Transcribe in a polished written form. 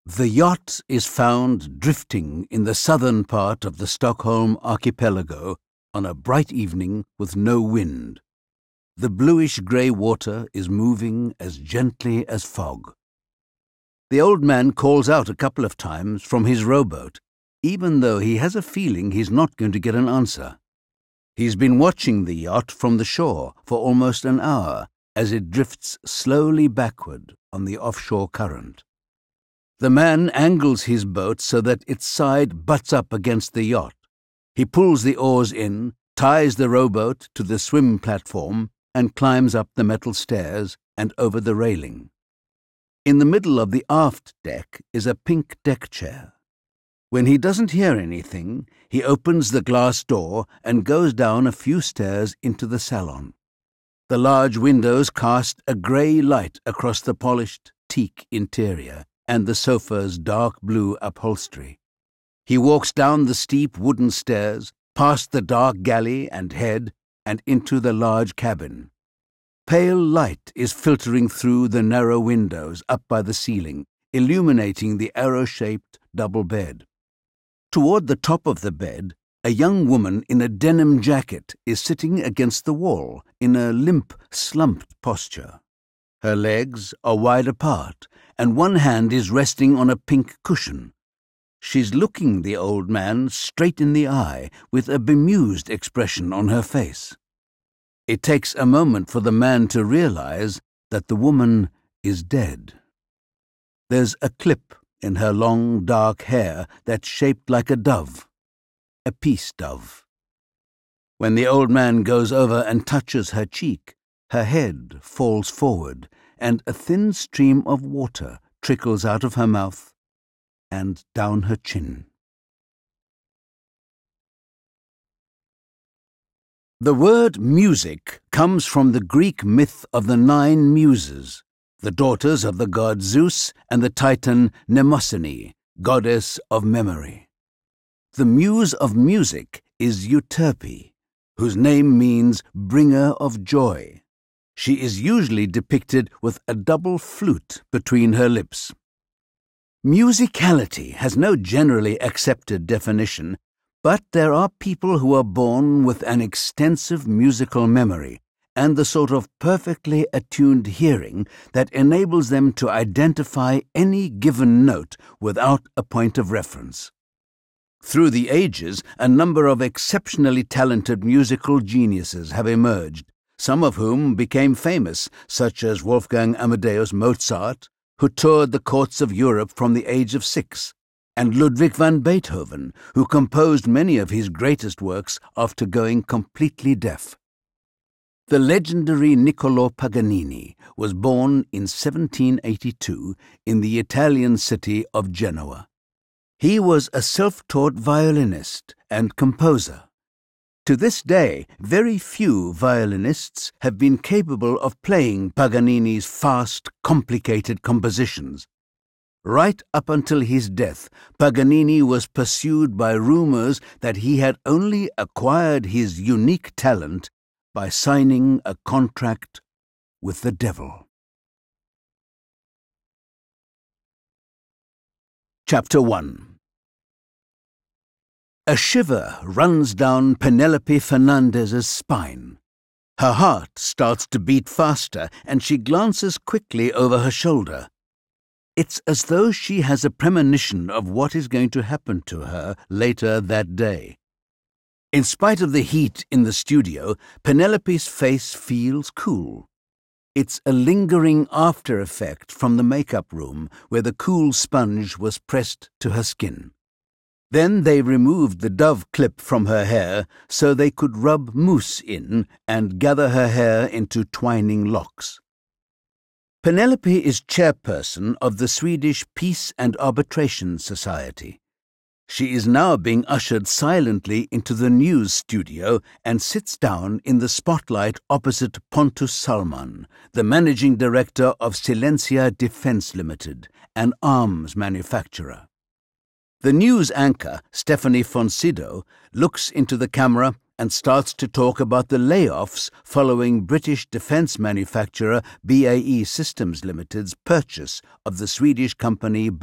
The yacht is found drifting in the southern part of the Stockholm archipelago on a bright evening with no wind. The bluish-grey water is moving as gently as fog. The old man calls out a couple of times from his rowboat, even though he has a feeling he's not going to get an answer. He's been watching the yacht from the shore for almost an hour as it drifts slowly backward on the offshore current. The man angles his boat so that its side butts up against the yacht. He pulls the oars in, ties the rowboat to the swim platform, and climbs up the metal stairs and over the railing. In the middle of the aft deck is a pink deck chair. When he doesn't hear anything, he opens the glass door and goes down a few stairs into the salon. The large windows cast a grey light across the polished teak interior and the sofa's dark blue upholstery. He walks down the steep wooden stairs, past the dark galley and head, and into the large cabin. Pale light is filtering through the narrow windows up by the ceiling, illuminating the arrow-shaped double bed. Toward the top of the bed, a young woman in a denim jacket is sitting against the wall in a limp, slumped posture. Her legs are wide apart, and one hand is resting on a pink cushion. She's looking the old man straight in the eye with a bemused expression on her face. It takes a moment for the man to realize that the woman is dead. There's a clip in her long, dark hair that's shaped like a dove, a peace dove. When the old man goes over and touches her cheek, her head falls forward, and a thin stream of water trickles out of her mouth and down her chin. The word music comes from the Greek myth of the 9 muses, the daughters of the god Zeus and the titan Mnemosyne, goddess of memory. The muse of music is Euterpe, whose name means bringer of joy. She is usually depicted with a double flute between her lips. Musicality has no generally accepted definition, but there are people who are born with an extensive musical memory and the sort of perfectly attuned hearing that enables them to identify any given note without a point of reference. Through the ages, a number of exceptionally talented musical geniuses have emerged, some of whom became famous, such as Wolfgang Amadeus Mozart, who toured the courts of Europe from the age of 6, and Ludwig van Beethoven, who composed many of his greatest works after going completely deaf. The legendary Niccolò Paganini was born in 1782 in the Italian city of Genoa. He was a self-taught violinist and composer. To this day, very few violinists have been capable of playing Paganini's fast, complicated compositions. Right up until his death, Paganini was pursued by rumors that he had only acquired his unique talent by signing a contract with the devil. Chapter 1. A shiver runs down Penelope Fernandez's spine. Her heart starts to beat faster, and she glances quickly over her shoulder. It's as though she has a premonition of what is going to happen to her later that day. In spite of the heat in the studio, Penelope's face feels cool. It's a lingering after effect from the makeup room where the cool sponge was pressed to her skin. Then they removed the dove clip from her hair so they could rub mousse in and gather her hair into twining locks. Penelope is chairperson of the Swedish Peace and Arbitration Society. She is now being ushered silently into the news studio and sits down in the spotlight opposite Pontus Salman, the managing director of Silencia Defence Limited, an arms manufacturer. The news anchor, Stephanie Fonsido, looks into the camera and starts to talk about the layoffs following British defence manufacturer BAE Systems Limited's purchase of the Swedish company